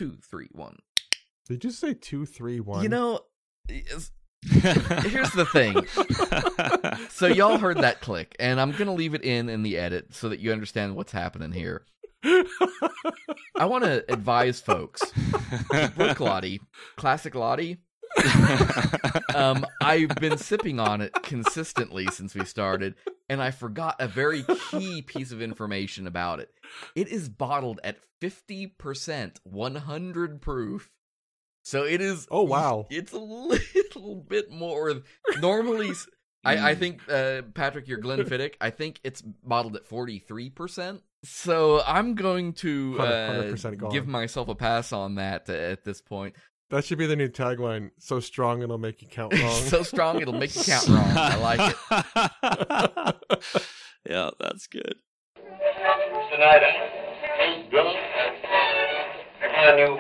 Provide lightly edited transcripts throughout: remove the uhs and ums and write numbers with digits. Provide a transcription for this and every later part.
2, 3, 1. Did you say 2, 3, 1? You know, here's the thing. So y'all heard that click, and I'm going to leave it in the edit so that you understand what's happening here. I want to advise folks. Brook Lottie, Classic Lottie. I've been sipping on it consistently since we started, and I forgot a very key piece of information about it. It is bottled at 50%, 100 proof. So it is. Oh, wow. It's a little bit more. Normally, I think, Patrick, you're Glenfiddich. I think it's bottled at 43%. So I'm going to 100% give myself a pass on that at this point. That should be the new tagline. So strong it'll make you count wrong. So strong it'll make you count wrong. I like it. Yeah, that's good. Tonight, drunk. I knew.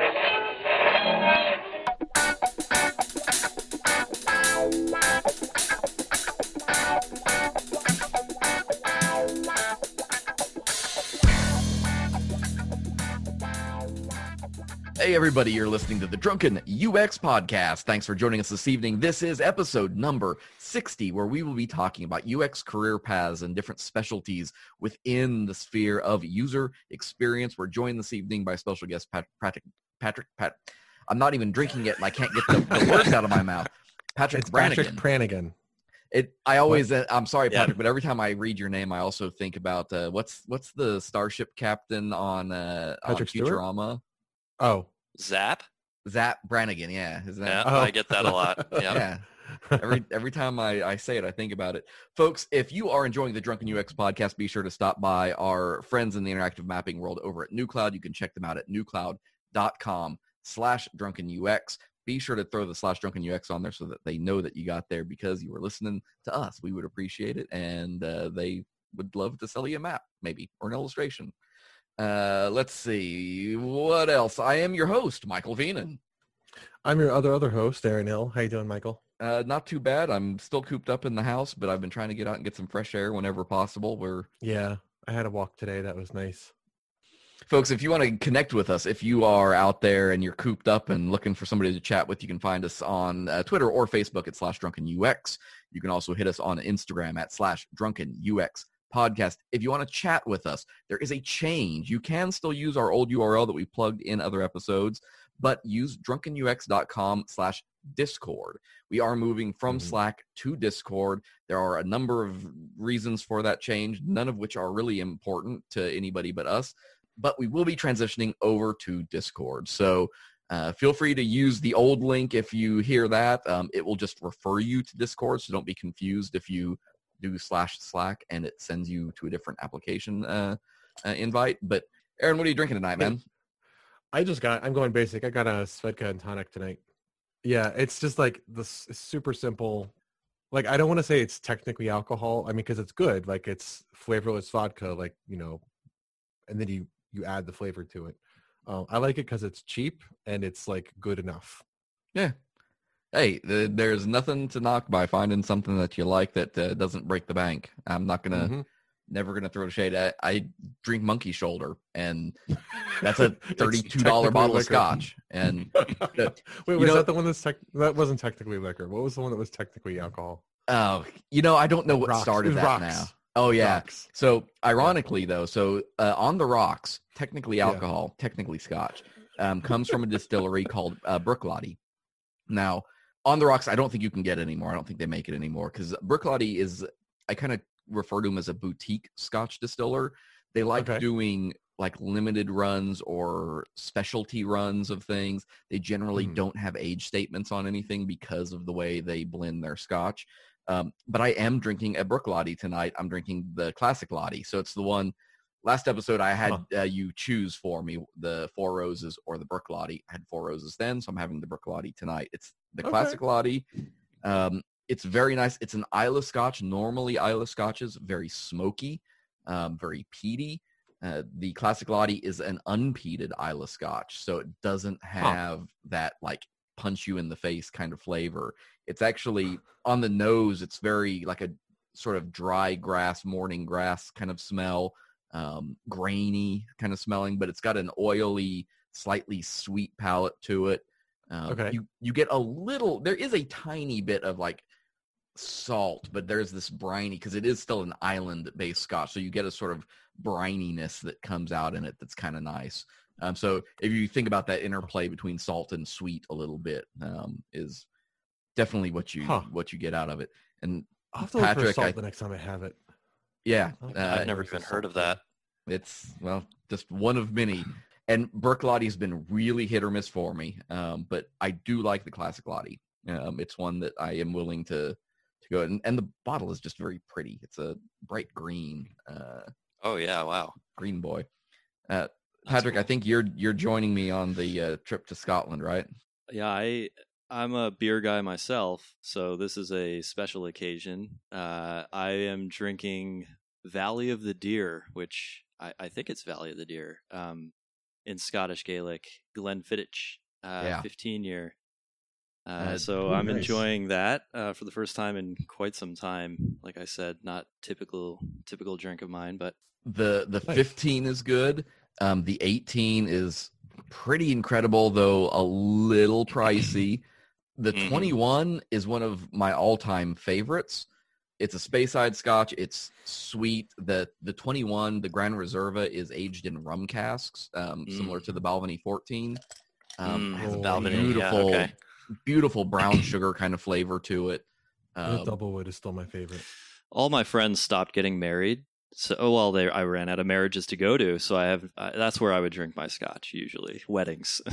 Hey everybody, you're listening to the Drunken UX Podcast. Thanks for joining us this evening. This is episode number 60, where we will be talking about UX career paths and different specialties within the sphere of user experience. We're joined this evening by special guest Patrick. I'm not even drinking it and I can't get the words out of my mouth. Patrick Brannigan. Patrick Brannigan. I'm sorry, Patrick, but every time I read your name, I also think about what's the starship captain on Futurama? Oh, Zap Brannigan, yeah. I get that a lot. Yeah. Every time I say it, I think about it. Folks, if you are enjoying the Drunken UX podcast, be sure to stop by our friends in the interactive mapping world over at NewCloud. You can check them out at newcloud.com/drunkenux. Be sure to throw the /drunkenux on there so that they know that you got there because you were listening to us. We would appreciate it, and they would love to sell you a map, maybe, or an illustration. Let's see. What else? I am your host, Michael Veenan. I'm your other host, Aaron Hill. How you doing, Michael? Not too bad. I'm still cooped up in the house, but I've been trying to get out and get some fresh air whenever possible. Yeah, I had a walk today. That was nice. Folks, if you want to connect with us, if you are out there and you're cooped up and looking for somebody to chat with, you can find us on Twitter or Facebook at /drunkenux. You can also hit us on Instagram at /drunkenux. Podcast. If you want to chat with us, there is a change. You can still use our old URL that we plugged in other episodes, but use drunkenux.com/Discord. We are moving from Slack to Discord. There are a number of reasons for that change, none of which are really important to anybody but us, but we will be transitioning over to Discord. So feel free to use the old link if you hear that. It will just refer you to Discord, so don't be confused if you do /Slack and it sends you to a different application invite. But Aaron, what are you drinking tonight, man? I'm going basic. I got a Svedka and tonic tonight. Yeah, it's just like this super simple. Like, I don't want to say it's technically alcohol. I mean, because it's good. Like, it's flavorless vodka, like, and then you add the flavor to it. I like it because it's cheap and it's like good enough. Yeah. Hey, there's nothing to knock by finding something that you like that doesn't break the bank. I'm not going to, never going to throw shade. I drink Monkey Shoulder, and that's a $32 bottle of scotch. And wait, was that the one that wasn't technically liquor? What was the one that was technically alcohol? Oh, I don't know what started that rocks. now. Oh, yeah. Rocks. So ironically, though, On the Rocks, technically alcohol, technically scotch, comes from a distillery called Brook Lottie. Now, On the Rocks, I don't think you can get anymore. I don't think they make it anymore because Brook Lottie is, I kind of refer to them as a boutique scotch distiller. They like doing like limited runs or specialty runs of things. They generally don't have age statements on anything because of the way they blend their scotch. But I am drinking a Brook Lottie tonight. I'm drinking the Classic Lottie. So it's the one, last episode I had you choose for me the Four Roses or the Brook Lottie. I had Four Roses then, so I'm having the Brook Lottie tonight. It's the Classic Lottie. It's very nice. It's an Islay Scotch. Normally Islay Scotch is very smoky, very peaty. The Classic Lottie is an unpeated Islay Scotch, so it doesn't have that like punch you in the face kind of flavor. It's actually on the nose. It's very like a sort of dry grass, morning grass kind of smell, grainy kind of smelling, but it's got an oily slightly sweet palate to it. Okay. You get a little. There is a tiny bit of like salt, but there's this briny because it is still an island-based Scotch, so you get a sort of brininess that comes out in it that's kind of nice. So if you think about that interplay between salt and sweet a little bit, is definitely what you get out of it. And I'll have to look for Patrick, salt the next time I have it. Yeah, I've never even heard of that. It's just one of many. And Bruichladdich been really hit or miss for me, but I do like the classic Lottie. It's one that I am willing to go. And the bottle is just very pretty. It's a bright green. Oh yeah, wow, green boy. Patrick, cool. I think you're joining me on the trip to Scotland, right? Yeah, I'm a beer guy myself, so this is a special occasion. I am drinking Valley of the Deer, which I think it's Valley of the Deer. In Scottish Gaelic, Glenfiddich, 15-year. So I'm enjoying that for the first time in quite some time. Like I said, not typical drink of mine, but the 15 is good. The 18 is pretty incredible, though a little pricey. The 21 is one of my all-time favorites. It's a Speyside Scotch. It's sweet. The 21, the Grand Reserva, is aged in rum casks, similar to the Balvenie 14. Has a beautiful brown sugar kind of flavor to it. The Doublewood is still my favorite. All my friends stopped getting married. So, I ran out of marriages to go to. So that's where I would drink my Scotch usually, weddings.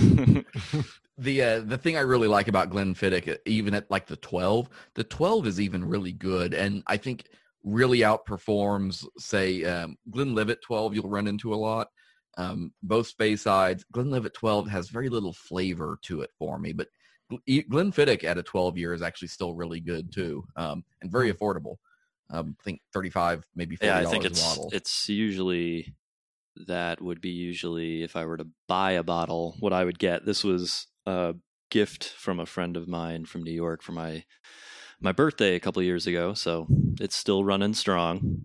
The thing I really like about Glenfiddich, even at like the 12 is even really good, and I think really outperforms, say, Glenlivet 12 you'll run into a lot. Both Speysides. Glenlivet 12 has very little flavor to it for me, but Glenfiddich at a 12-year is actually still really good too, and very affordable. I think $35, maybe $40 I think a bottle. It's usually, that would be usually, if I were to buy a bottle, what I would get. This was a gift from a friend of mine from New York for my birthday a couple of years ago, so it's still running strong.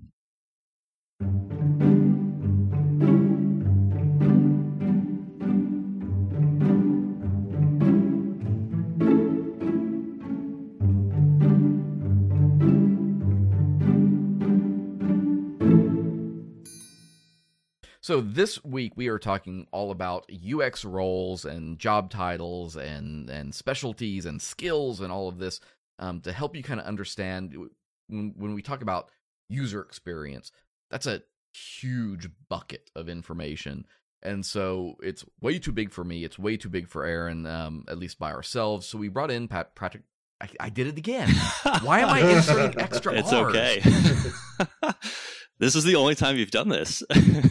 So this week we are talking all about UX roles and job titles and specialties and skills and all of this to help you kind of understand when we talk about user experience. That's a huge bucket of information. And so it's way too big for me. It's way too big for Aaron, at least by ourselves. So we brought in Patrick. I did it again. Why am I inserting extra It's R's? Okay. This is the only time you've done this.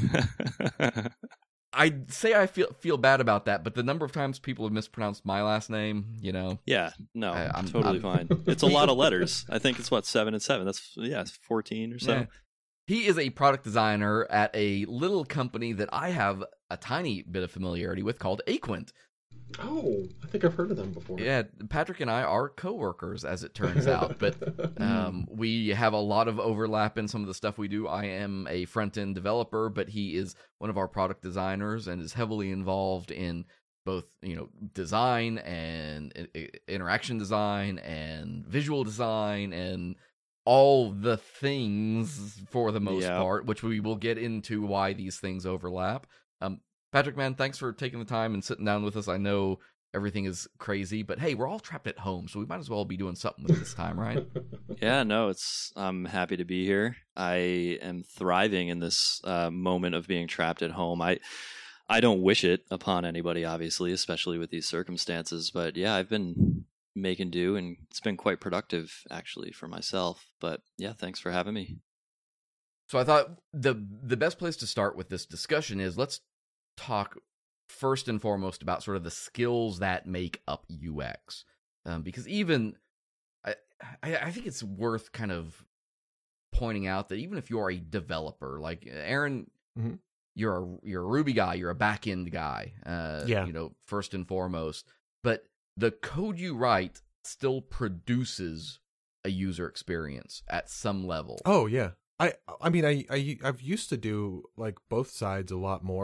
I'd say I feel bad about that, but the number of times people have mispronounced my last name, Yeah, no, I'm totally fine. It's a lot of letters. I think it's 7 and 7. That's it's 14 or so. Yeah. He is a product designer at a little company that I have a tiny bit of familiarity with called Aquint. Oh, I think I've heard of them before. Yeah, Patrick and I are coworkers, as it turns out, but we have a lot of overlap in some of the stuff we do. I am a front-end developer, but he is one of our product designers and is heavily involved in both, design and interaction design and visual design and all the things for the most part, which we will get into why these things overlap. Patrick, man, thanks for taking the time and sitting down with us. I know everything is crazy, but hey, we're all trapped at home, so we might as well be doing something with this time, right? Yeah, no, I'm happy to be here. I am thriving in this moment of being trapped at home. I don't wish it upon anybody, obviously, especially with these circumstances. But yeah, I've been making do, and it's been quite productive, actually, for myself. But yeah, thanks for having me. So I thought the best place to start with this discussion is let's talk first and foremost about sort of the skills that make up UX, because even I think it's worth kind of pointing out that even if you're a developer, like Aaron, you're a Ruby guy, you're a back-end guy, first and foremost, but the code you write still produces a user experience at some level. Oh yeah, I mean I've used to do like both sides a lot more.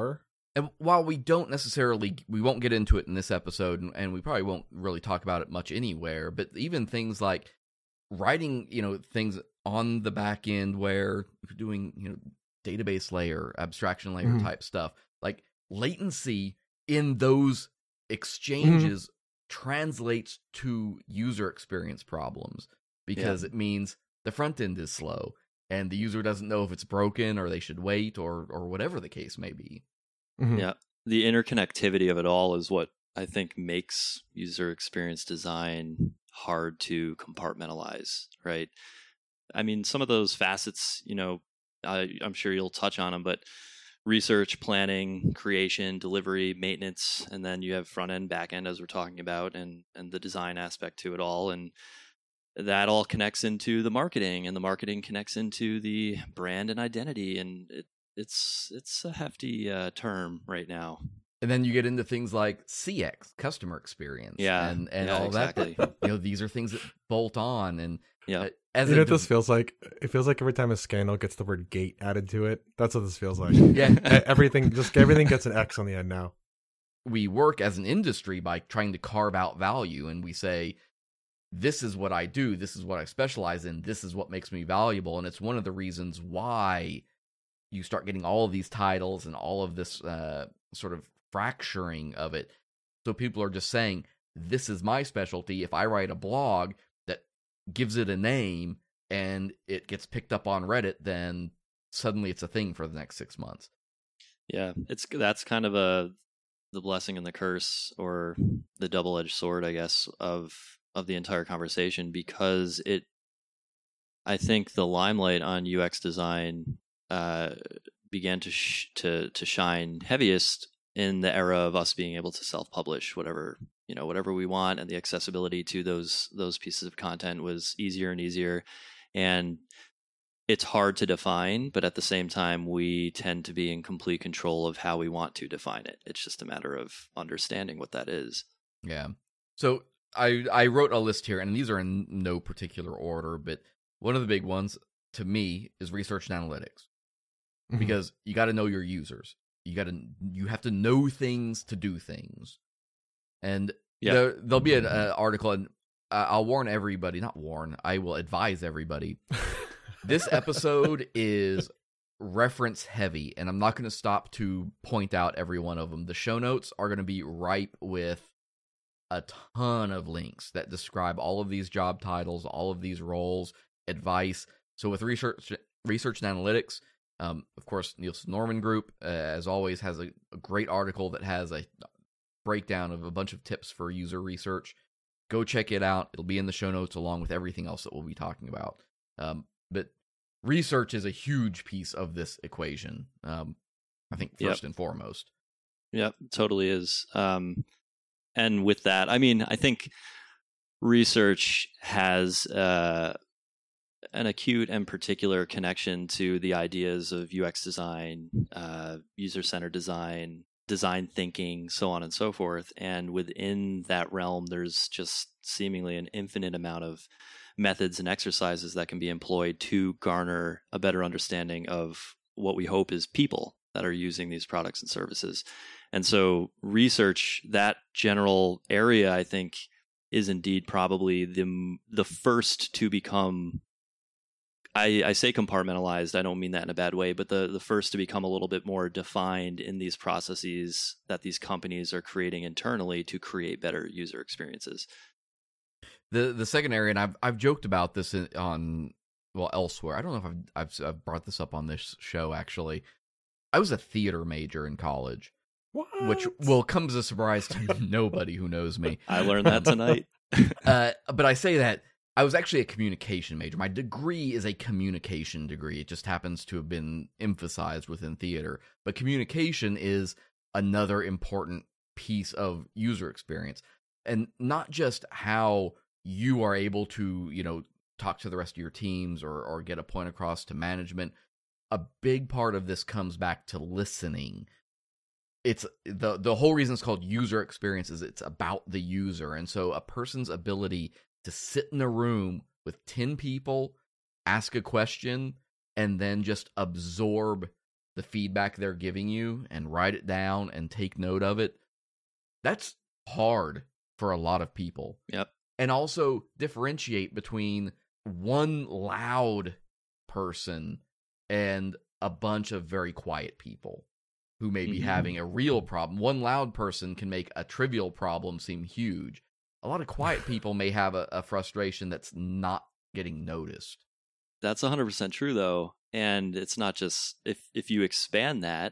And while we won't get into it in this episode, and we probably won't really talk about it much anywhere, but even things like writing, things on the back end where you're doing, database layer, abstraction layer type stuff, like latency in those exchanges translates to user experience problems because it means the front end is slow and the user doesn't know if it's broken or they should wait or whatever the case may be. Yeah. The interconnectivity of it all is what I think makes user experience design hard to compartmentalize, right? I mean, some of those facets, I'm sure you'll touch on them, but research, planning, creation, delivery, maintenance, and then you have front end, back end, as we're talking about, and the design aspect to it all. And that all connects into the marketing, and the marketing connects into the brand and identity. And it's a hefty term right now. And then you get into things like CX, customer experience, and all exactly. that. These are things that bolt on, and as what this feels like? It feels like every time a scandal gets the word "gate" added to it. That's what this feels like. everything gets an X on the end now. We work as an industry by trying to carve out value, and we say, "This is what I do. This is what I specialize in. This is what makes me valuable," and it's one of the reasons why you start getting all of these titles and all of this sort of fracturing of it. So people are just saying, this is my specialty. If I write a blog that gives it a name and it gets picked up on Reddit, then suddenly it's a thing for the next 6 months. Yeah, that's kind of the blessing and the curse, or the double-edged sword, I guess, of the entire conversation, because I think the limelight on UX design began to shine heaviest in the era of us being able to self-publish whatever we want, and the accessibility to those pieces of content was easier and easier. And it's hard to define, but at the same time, we tend to be in complete control of how we want to define it. It's just a matter of understanding what that is. Yeah. So I wrote a list here, and these are in no particular order, but one of the big ones to me is research and analytics, because you got to know your users. You have to know things to do things. And there'll be an article, and I'll warn everybody, I will advise everybody. This episode is reference heavy, and I'm not going to stop to point out every one of them. The show notes are going to be ripe with a ton of links that describe all of these job titles, all of these roles, advice. So with research and analytics, of course, Nielsen Norman Group, as always, has a great article that has a breakdown of a bunch of tips for user research. Go check it out. It'll be in the show notes along with everything else that we'll be talking about. But research is a huge piece of this equation, I think, first and foremost. Yep, totally is. And with that, I mean, I think research has an acute and particular connection to the ideas of UX design, user-centered design, design thinking, so on and so forth. And within that realm, there's just seemingly an infinite amount of methods and exercises that can be employed to garner a better understanding of what we hope is people that are using these products and services. And so research, that general area, I think, is indeed probably the first to become, I say compartmentalized, I don't mean that in a bad way, but the first to become a little bit more defined in these processes that these companies are creating internally to create better user experiences. The second area, and I've joked about this elsewhere. I don't know if I've brought this up on this show, actually. I was a theater major in college. What? Which will come as a surprise to nobody who knows me. I learned that tonight. But I say that I was actually a communication major. My degree is a communication degree. It just happens to have been emphasized within theater. But communication is another important piece of user experience. And not just how you are able to, talk to the rest of your teams or get a point across to management. A big part of this comes back to listening. It's the whole reason it's called user experience is it's about the user. And so a person's ability to sit in a room with 10 people, ask a question, and then just absorb the feedback they're giving you and write it down and take note of it. That's hard for a lot of people. Yep. And also differentiate between one loud person and a bunch of very quiet people who may be having a real problem. One loud person can make a trivial problem seem huge. A lot of quiet people may have a frustration that's not getting noticed. That's 100% true, though. And it's not just, if you expand that,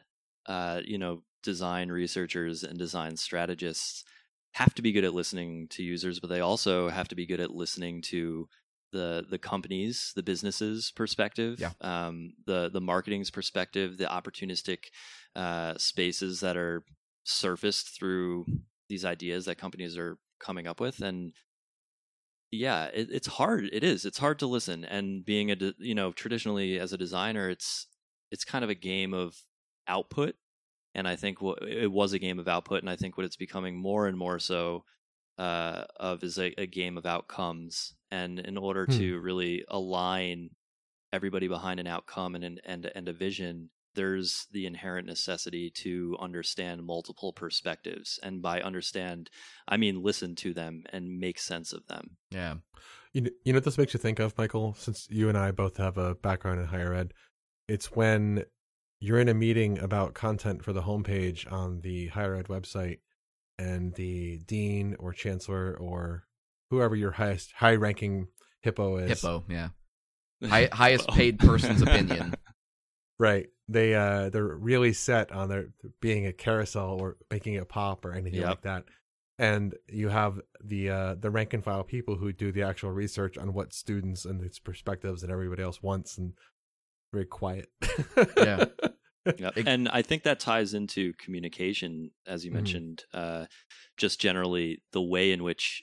design researchers and design strategists have to be good at listening to users, but they also have to be good at listening to the companies, the businesses' perspective, the marketing's perspective, the opportunistic spaces that are surfaced through these ideas that companies are coming up with. And yeah, it's hard. It's hard to listen. And being traditionally as a designer, it's kind of a game of output. And I think it was a game of output. And I think what it's becoming more and more so is a game of outcomes. And in order to really align everybody behind an outcome and a vision, there's the inherent necessity to understand multiple perspectives. And by understand, I mean listen to them and make sense of them. Yeah. You know what this makes you think of, Michael? Since you and I both have a background in higher ed, it's when you're in a meeting about content for the homepage on the higher ed website, and the dean or chancellor or whoever your high-ranking hippo is. Hippo, yeah. Highest paid person's opinion. Right. They're really set on there being a carousel or making it pop or anything like that. And you have the rank and file people who do the actual research on what students and its perspectives and everybody else wants, and very quiet. Yeah. Yep. And I think that ties into communication, as you mentioned, just generally the way in which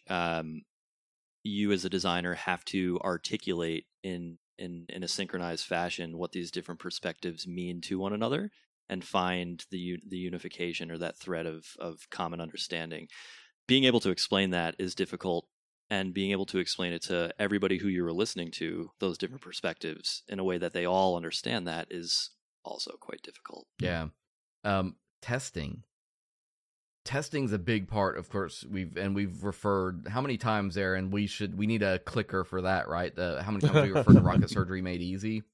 you as a designer have to articulate in a synchronized fashion what these different perspectives mean to one another, and find the unification or that thread of common understanding. Being able to explain that is difficult, and being able to explain it to everybody who you were listening to, those different perspectives, in a way that they all understand that is also quite difficult. Yeah. Testing's a big part, of course. We've referred how many times there, and we need a clicker for that, right? How many times we referred to Rocket Surgery Made Easy?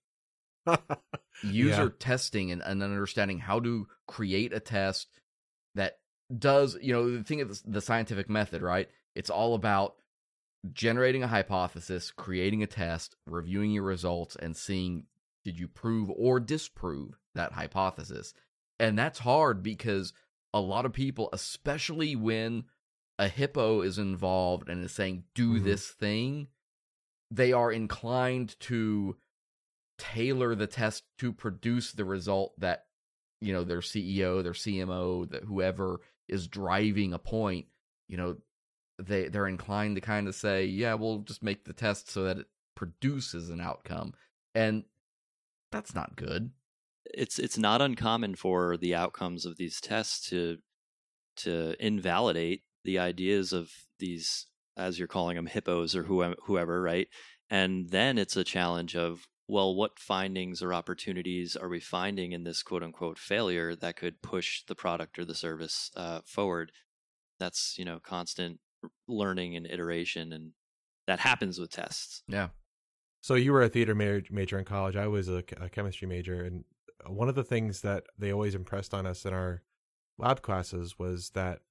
User testing and understanding how to create a test that does, the thing of the scientific method, right? It's all about generating a hypothesis, creating a test, reviewing your results, and seeing, did you prove or disprove that hypothesis? And that's hard because a lot of people, especially when a hippo is involved and is saying, do this thing, they are inclined to tailor the test to produce the result that, their CEO, their CMO, that whoever is driving a point, they're inclined to kind of say, yeah, we'll just make the test so that it produces an outcome. And that's not good. It's not uncommon for the outcomes of these tests to invalidate the ideas of these, as you're calling them, hippos or whoever, right? And then it's a challenge of, well, what findings or opportunities are we finding in this quote unquote failure that could push the product or the service forward? That's, constant learning and iteration, and that happens with tests. Yeah. So you were a theater major in college. I was a chemistry major, and one of the things that they always impressed on us in our lab classes was that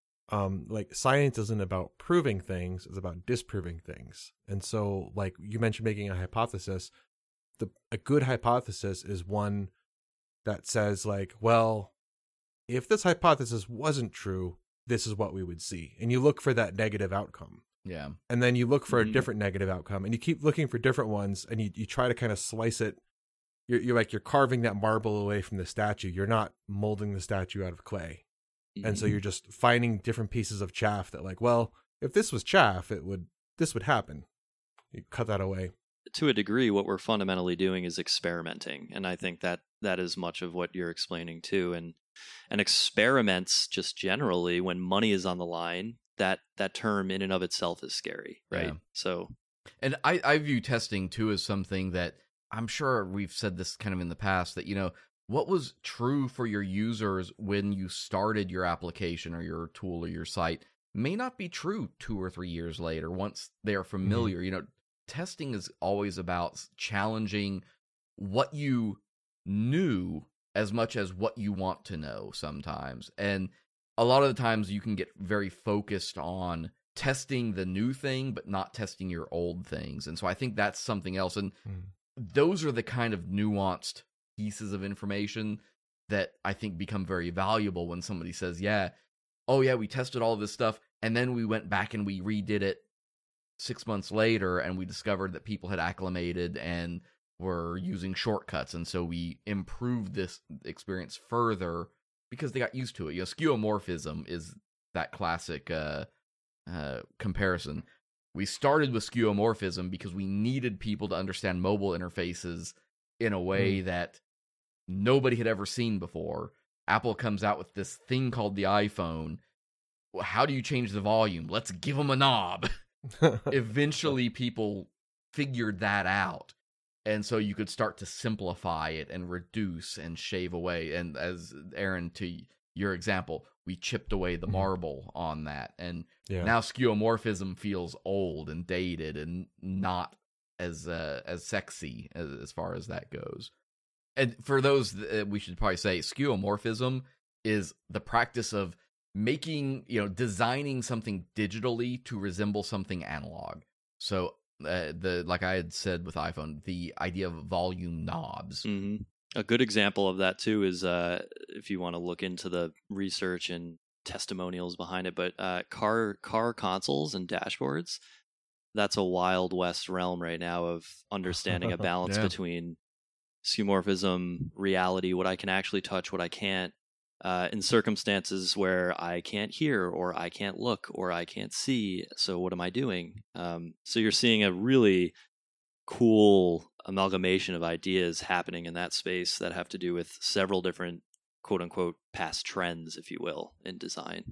science isn't about proving things, it's about disproving things. And so, like you mentioned, making a hypothesis, a good hypothesis is one that says, like, well, if this hypothesis wasn't true, this is what we would see. And you look for that negative outcome. Yeah. And then you look for a different negative outcome, and you keep looking for different ones, and you try to kind of slice it. You're carving that marble away from the statue. You're not molding the statue out of clay. And so you're just finding different pieces of chaff that, like, well, if this was chaff, this would happen. You cut that away. To a degree, what we're fundamentally doing is experimenting. And I think that is much of what you're explaining too. And experiments, just generally, when money is on the line, that term in and of itself is scary, right? Yeah. So, and I view testing too as something that, I'm sure we've said this kind of in the past, that, what was true for your users when you started your application or your tool or your site may not be true 2 or 3 years later once they are familiar. You know, testing is always about challenging what you knew as much as what you want to know sometimes. And a lot of the times you can get very focused on testing the new thing, but not testing your old things. And so I think that's something else. And those are the kind of nuanced pieces of information that I think become very valuable when somebody says, yeah, oh yeah, we tested all of this stuff, and then we went back and we redid it 6 months later, and we discovered that people had acclimated and were using shortcuts, and so we improved this experience further because they got used to it. You know, skeuomorphism is that classic comparison. We started with skeuomorphism because we needed people to understand mobile interfaces in a way that nobody had ever seen before. Apple comes out with this thing called the iPhone. How do you change the volume? Let's give them a knob. Eventually, people figured that out. And so you could start to simplify it and reduce and shave away. And as Aaron, to your example, we chipped away the marble on that. And now skeuomorphism feels old and dated and not as sexy as far as that goes. And for those, we should probably say skeuomorphism is the practice of making, designing something digitally to resemble something analog. So like I had said with iPhone, the idea of volume knobs. Mm-hmm. A good example of that too is if you want to look into the research and testimonials behind it, but car consoles and dashboards, that's a Wild West realm right now of understanding a balance between skeuomorphism, reality, what I can actually touch, what I can't, in circumstances where I can't hear or I can't look or I can't see. So what am I doing? So you're seeing a really cool amalgamation of ideas happening in that space that have to do with several different quote unquote past trends, if you will, in design.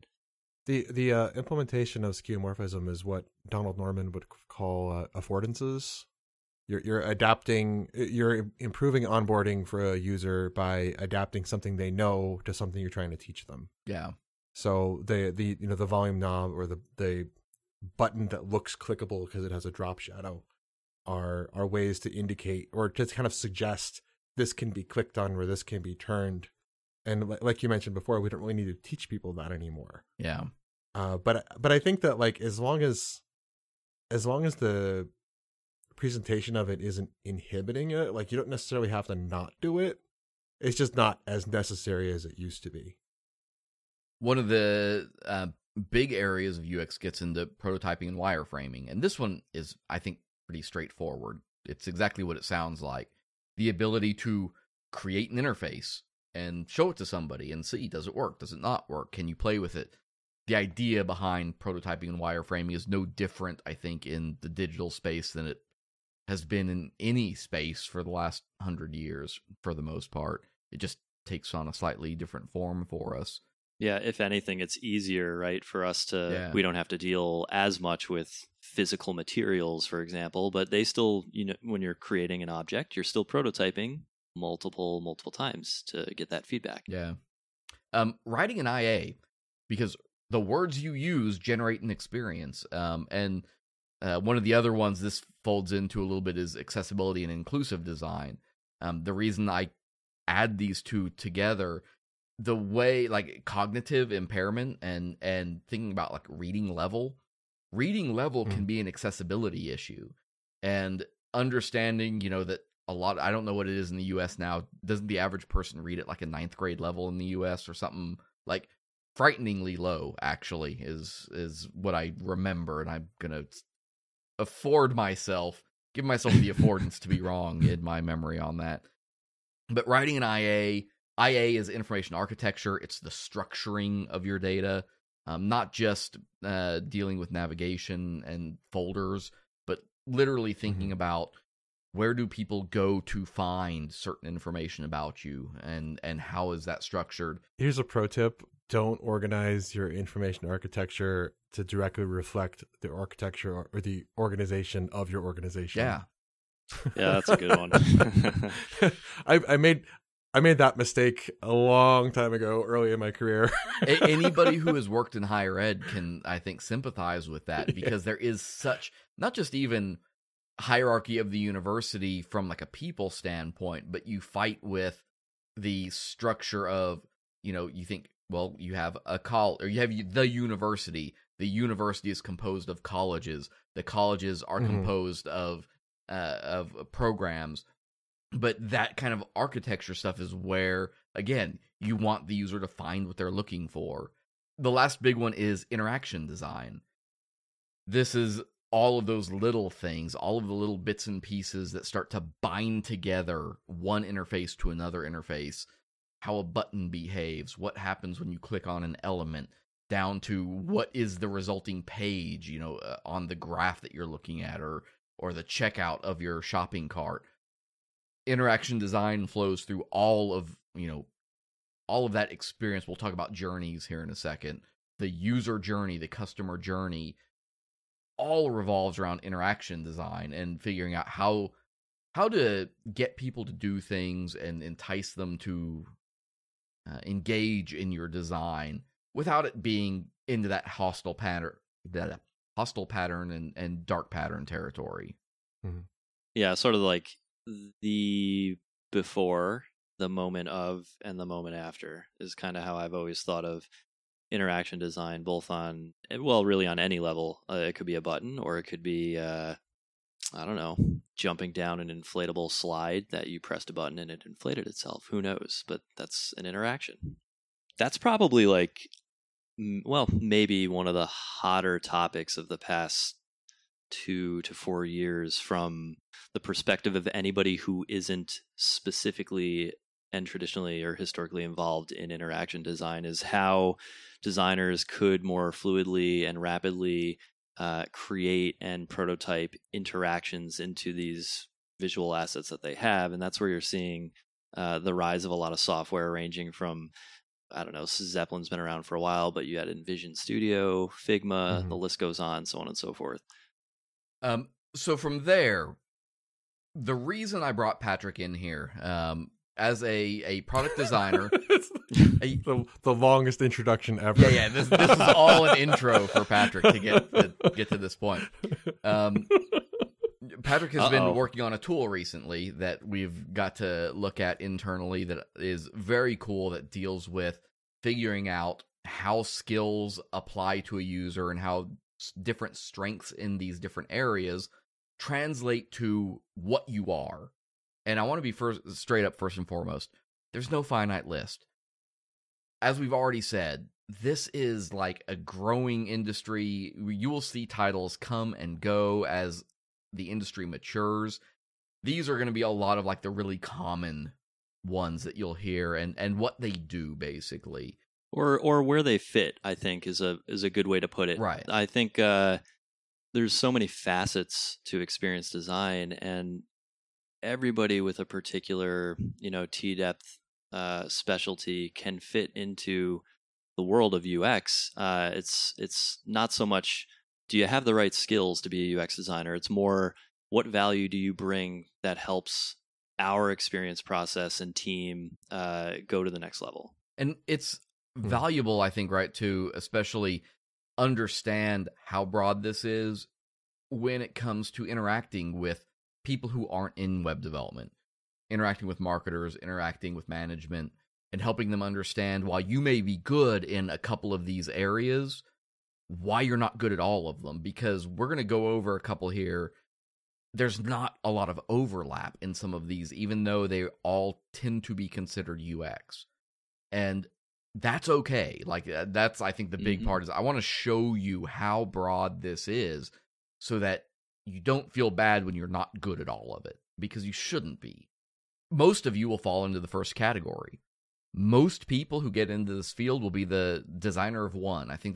The implementation of skeuomorphism is what Donald Norman would call affordances. You're adapting, you're improving onboarding for a user by adapting something they know to something you're trying to teach them. Yeah. So the volume knob or the button that looks clickable because it has a drop shadow are ways to indicate or to kind of suggest this can be clicked on or this can be turned. And like you mentioned before, we don't really need to teach people that anymore. Yeah. But I think that like as long as the presentation of it isn't inhibiting it, like you don't necessarily have to not do it. It's just not as necessary as it used to be. One of the big areas of UX gets into prototyping and wireframing, and this one is, I think, pretty straightforward. It's exactly what it sounds like. The ability to create an interface and show it to somebody and see, does it work? Does it not work? Can you play with it? The idea behind prototyping and wireframing is no different, I think, in the digital space than it has been in any space for the last 100 years, for the most part. It just takes on a slightly different form for us. Yeah, if anything, it's easier, right, for us to, we don't have to deal as much with physical materials, for example, but they still, when you're creating an object, you're still prototyping multiple times to get that feedback. Yeah. Writing an IA, because the words you use generate an experience. And one of the other ones this folds into a little bit is accessibility and inclusive design. The reason I add these two together, the way like cognitive impairment and thinking about like reading level can be an accessibility issue, and understanding, that a lot, I don't know what it is in the US now. Doesn't the average person read at like a 9th grade level in the US or something like frighteningly low, actually, is what I remember. And I'm going to give myself the affordance to be wrong in my memory on that. But writing an IA is information architecture. It's the structuring of your data, not just dealing with navigation and folders, but literally thinking about where do people go to find certain information about you, and how is that structured? Here's a pro tip. Don't organize your information architecture to directly reflect the architecture or the organization of your organization. Yeah. Yeah, that's a good one. I I made that mistake a long time ago, early in my career. Anybody who has worked in higher ed can, I think, sympathize with that, because there is such, not just even hierarchy of the university from like a people standpoint, but you fight with the structure of, you think, well, you have a college, or you have the university. The university is composed of colleges. The colleges are composed of programs. But that kind of architecture stuff is where, again, you want the user to find what they're looking for. The last big one is interaction design. This is all of those little things, all of the little bits and pieces that start to bind together one interface to another interface. How a button behaves, what happens when you click on an element, down to what is the resulting page, on the graph that you're looking at, or the checkout of your shopping cart. Interaction design flows through all of that experience. We'll talk about journeys here in a second. The user journey, the customer journey, all revolves around interaction design and figuring out how to get people to do things and entice them to engage in your design without it being into that hostile pattern and dark pattern territory. Mm-hmm. Yeah, sort of like the before, the moment of, and the moment after is kind of how I've always thought of interaction design, both on, well, really on any level. It could be a button, or it could be, I don't know, jumping down an inflatable slide that you pressed a button and it inflated itself. Who knows? But that's an interaction. That's probably like, well, maybe one of the hotter topics of the past 2 to 4 years from the perspective of anybody who isn't specifically and traditionally or historically involved in interaction design, is how designers could more fluidly and rapidly create and prototype interactions into these visual assets that they have. And that's where you're seeing the rise of a lot of software, ranging from, I don't know, Zeppelin's been around for a while, but you had InVision Studio, Figma, the list goes on, so on and so forth. So from there, the reason I brought Patrick in here, as a product designer, the longest introduction ever. Yeah. This is all an intro for Patrick to get to this point. Patrick has been working on a tool recently that we've got to look at internally that is very cool, that deals with figuring out how skills apply to a user and how different strengths in these different areas translate to what you are. And I want to be straight up, first and foremost, there's no finite list. As we've already said, this is like a growing industry. You will see titles come and go as the industry matures. These are going to be a lot of like the really common ones that you'll hear and what they do, basically. Or where they fit, I think, is a good way to put it. Right. I think there's so many facets to experience design, and everybody with a particular, T-depth specialty can fit into the world of UX. It's not so much, do you have the right skills to be a UX designer? It's more, what value do you bring that helps our experience process and team go to the next level? And it's valuable, I think, right, to especially understand how broad this is when it comes to interacting with people who aren't in web development, interacting with marketers, interacting with management, and helping them understand why you may be good in a couple of these areas, why you're not good at all of them, because we're going to go over a couple here. There's not a lot of overlap in some of these, even though they all tend to be considered UX. And that's okay. Like, that's, I think, the big part is I want to show you how broad this is so that you don't feel bad when you're not good at all of it, because you shouldn't be. Most of you will fall into the first category. Most people who get into this field will be the designer of one. I think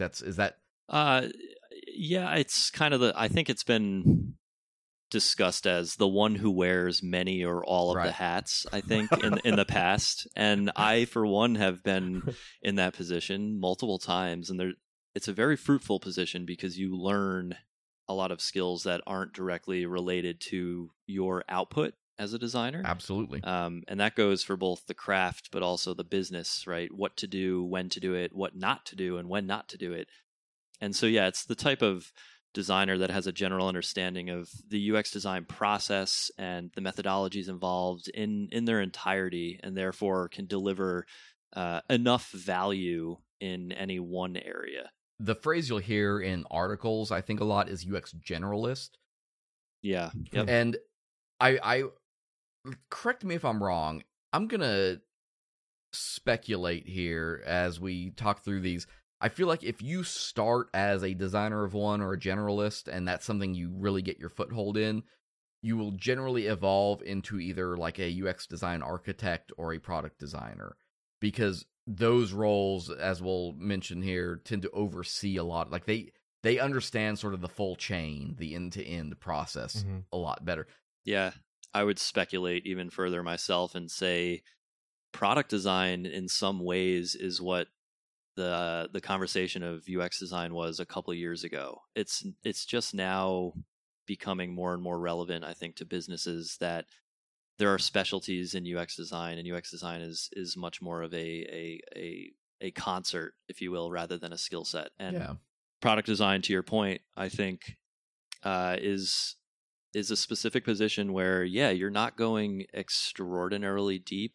yeah, it's kind of I think it's been discussed as the one who wears many or all of the hats, I think, in the past. And I, for one, have been in that position multiple times. And it's a very fruitful position because you learn a lot of skills that aren't directly related to your output as a designer. Absolutely. And that goes for both the craft, but also the business, right? What to do, when to do it, what not to do, and when not to do it. And so, yeah, it's the type of designer that has a general understanding of the UX design process and the methodologies involved in their entirety, and therefore can deliver enough value in any one area. The phrase you'll hear in articles, I think a lot, is UX generalist. Yeah. Yep. And I correct me if I'm wrong. I'm going to speculate here as we talk through these. I feel like if you start as a designer of one or a generalist, and that's something you really get your foothold in, you will generally evolve into either like a UX design architect or a product designer, because those roles, as we'll mention here, tend to oversee a lot. Like they understand sort of the full chain, the end-to-end process a lot better. Yeah, I would speculate even further myself and say product design in some ways is what the conversation of UX design was a couple of years ago. It's just now becoming more and more relevant, I think, to businesses, that there are specialties in UX design, and UX design is much more of a concert, if you will, rather than a skill set. And product design, to your point, I think is a specific position where, you're not going extraordinarily deep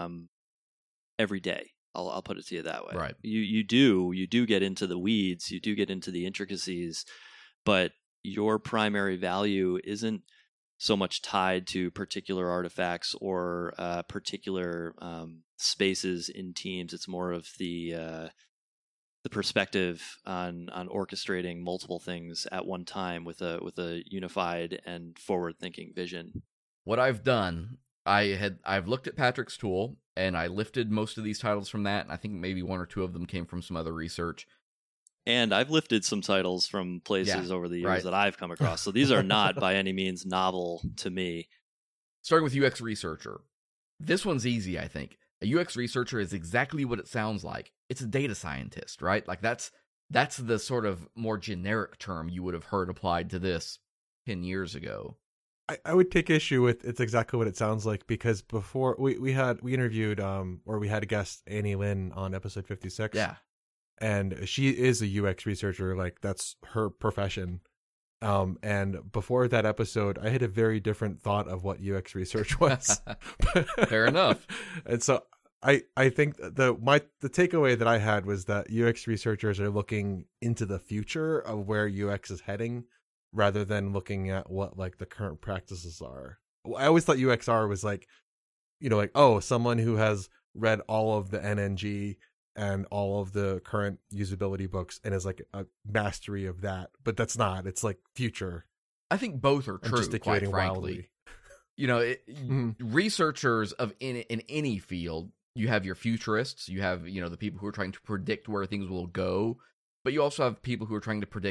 every day. I'll put it to you that way. Right. You do get into the weeds, you do get into the intricacies, but your primary value isn't so much tied to particular artifacts or particular spaces in teams. It's more of the perspective on orchestrating multiple things at one time with a unified and forward-thinking vision. What I've done, I've looked at Patrick's tool, and I lifted most of these titles from that, and I think maybe one or two of them came from some other research. And I've lifted some titles from places over the years that I've come across. So these are not by any means novel to me. Starting with UX researcher. This one's easy, I think. A UX researcher is exactly what it sounds like. It's a data scientist, right? Like that's the sort of more generic term you would have heard applied to this 10 years ago. I would take issue with it's exactly what it sounds like, because before we interviewed or we had a guest, Annie Lynn, on episode 56. Yeah. And she is a UX researcher, like that's her profession. And before that episode, I had a very different thought of what UX research was. Fair enough. And so I think the takeaway that I had was that UX researchers are looking into the future of where UX is heading, rather than looking at what like the current practices are. I always thought UXR was like, like, oh, someone who has read all of the NNG and all of the current usability books and is like a mastery of that. But that's not. It's like future. I think both are true, quite frankly. Wildly. Researchers in any field, you have your futurists, you have, the people who are trying to predict where things will go, but you also have people who are trying to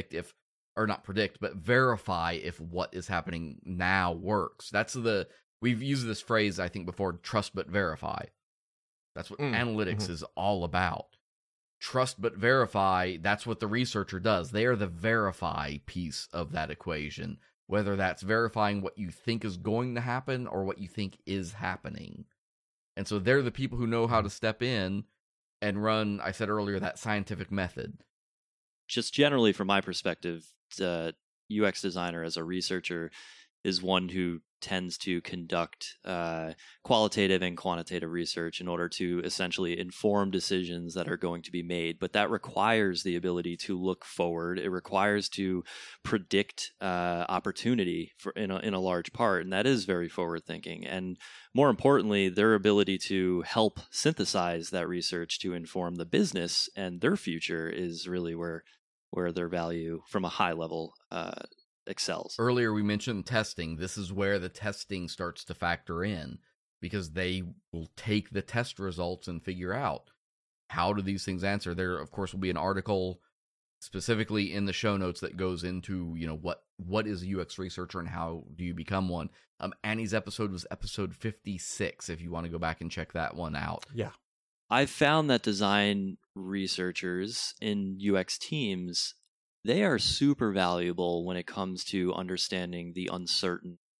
verify if what is happening now works. We've used this phrase, I think, before, trust but verify. That's what analytics is all about. Trust but verify, that's what the researcher does. They are the verify piece of that equation, whether that's verifying what you think is going to happen or what you think is happening. And so they're the people who know how to step in and run, I said earlier, that scientific method. Just generally, from my perspective, UX designer as a researcher is one who tends to conduct qualitative and quantitative research in order to essentially inform decisions that are going to be made. But that requires the ability to look forward. It requires to predict opportunity in a large part, and that is very forward thinking. And more importantly, their ability to help synthesize that research to inform the business and their future is really where their value from a high level excels. Earlier we mentioned testing. This is where the testing starts to factor in, because they will take the test results and figure out how do these things answer. There, of course, will be an article specifically in the show notes that goes into, what is a UX researcher and how do you become one. Annie's episode was episode 56, if you want to go back and check that one out. Yeah. I've found that design researchers in UX teams, they are super valuable when it comes to understanding the uncertain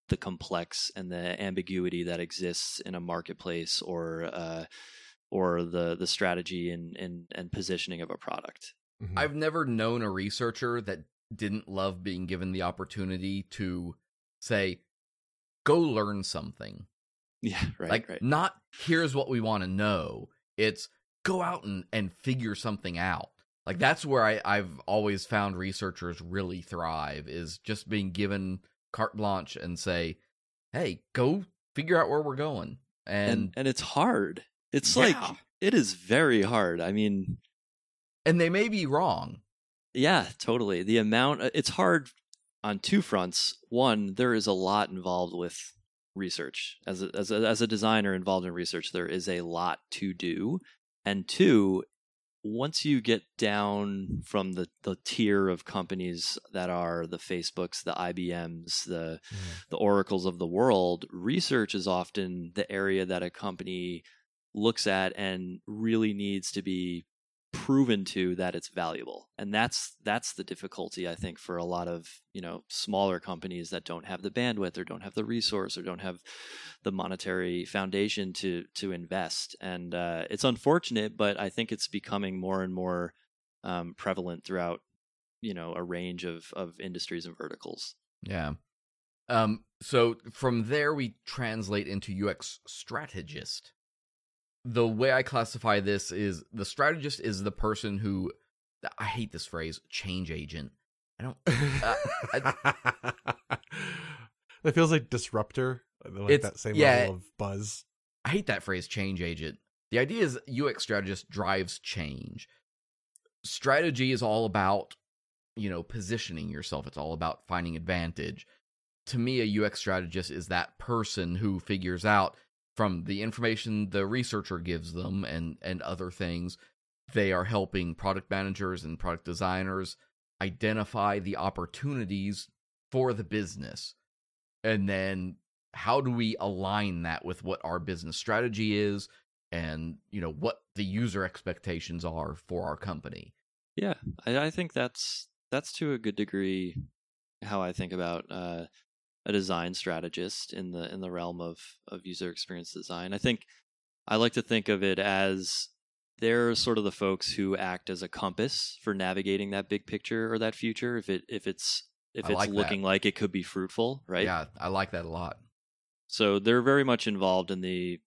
the complex and the ambiguity that exists in a marketplace or the strategy and positioning of a product. Mhm. I've never known a researcher that didn't love being given the opportunity to say, go learn something. Yeah, right. Like, right. not here's what we want to know. It's go out and figure something out. Like, that's where I've always found researchers really thrive, is just being given carte blanche and say, hey, go figure out where we're going. And it's hard. It's Yeah. like, it is very hard. I mean, and they may be wrong. yeah, totally. The amount, it's hard on two fronts. One, there is a lot involved with research. As a designer involved in research, there is a lot to do. And two, once you get down from the tier of companies that are the Facebooks, the IBMs, the Oracles of the world, research is often the area that a company looks at and really needs to be proven to that it's valuable. And that's the difficulty, I think, for a lot of, smaller companies that don't have the bandwidth or don't have the resource or don't have the monetary foundation to invest. And it's unfortunate, but I think it's becoming more and more prevalent throughout, a range of industries and verticals. Yeah. So from there, we translate into UX strategist. The way I classify this is the strategist is the person who, I hate this phrase, change agent. I don't. It feels like disruptor. Like It's- that same yeah. level of buzz. I hate that phrase, change agent. The idea is UX strategist drives change. Strategy is all about, positioning yourself. It's all about finding advantage. To me, a UX strategist is that person who figures out, from the information the researcher gives them and other things, they are helping product managers and product designers identify the opportunities for the business. And then how do we align that with what our business strategy is and, what the user expectations are for our company? Yeah, I think that's to a good degree how I think about a design strategist in the realm of user experience design. I think I like to think of it as they're sort of the folks who act as a compass for navigating that big picture or that future. If it's like looking that. like it could be fruitful, right? Yeah, I like that a lot. So they're very much involved in the